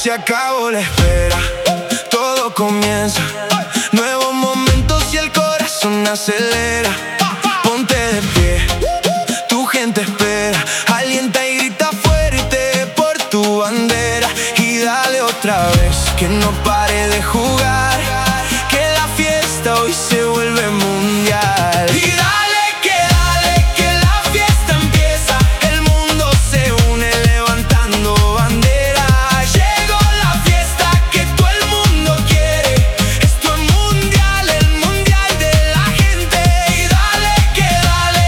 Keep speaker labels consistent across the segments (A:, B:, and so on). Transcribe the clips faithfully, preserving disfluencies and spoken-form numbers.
A: se acabó la espera, todo comienza. Nuevos momentos y el corazón acelera. Ponte de pie, tu gente espera. Alienta y grita fuerte por tu bandera. Y dale otra vez, que no pare de jugar, que la fiesta hoy se vuelve mundial. Y dale que dale, que la fiesta empieza. El mundo se une levantando bandera. Llegó la fiesta que todo el mundo quiere. Esto es mundial, el mundial de la gente. Y dale que dale,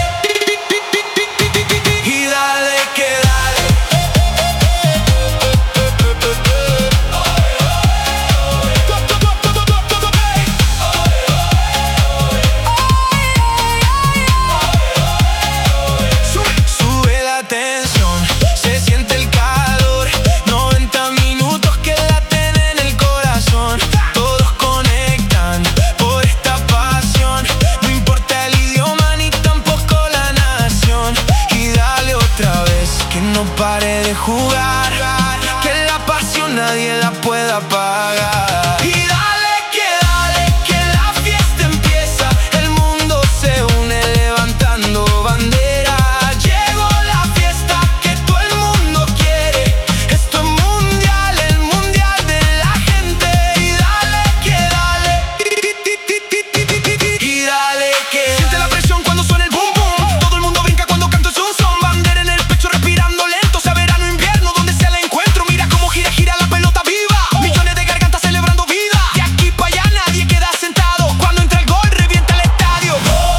A: y dale que dale. Sube la tensión, se siente el calor. Noventa minutos que laten en el corazón. Todos conectan por esta pasión. No importa el idioma ni tampoco la nación. Y dale otra vez, que no pare de jugar, que la pasión nadie la pueda apagar. Y dale que dale, que la fiesta empieza. El mundo se une levantando bandera. Llegó la fiesta que todo el mundo quiere. Esto es mundial, el mundial de la gente. Y dale que dale, y dale que siente la presión cuando suena el boom boom. Todo el mundo brinca cuando canto es un son. Bandera en el pecho respirando lento. Sea verano o invierno, donde sea el encuentro. Mira cómo gira, gira la pelota viva. Millones de gargantas celebrando vida. De aquí para allá nadie queda sentado. Cuando entra el gol revienta el estadio.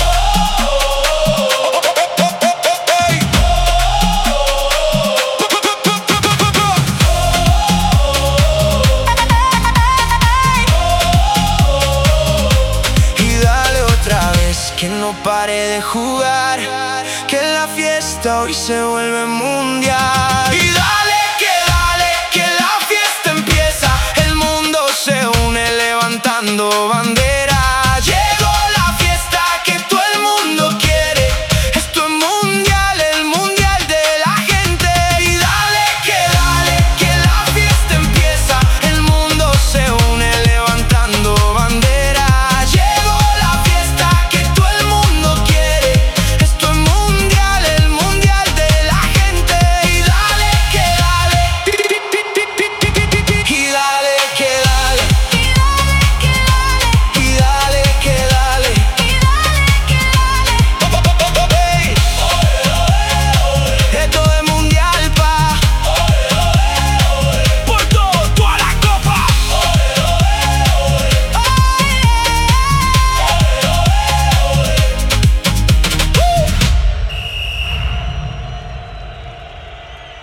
A: Y dale otra vez, que no pare de jugar, que la fiesta hoy se vuelve mundial.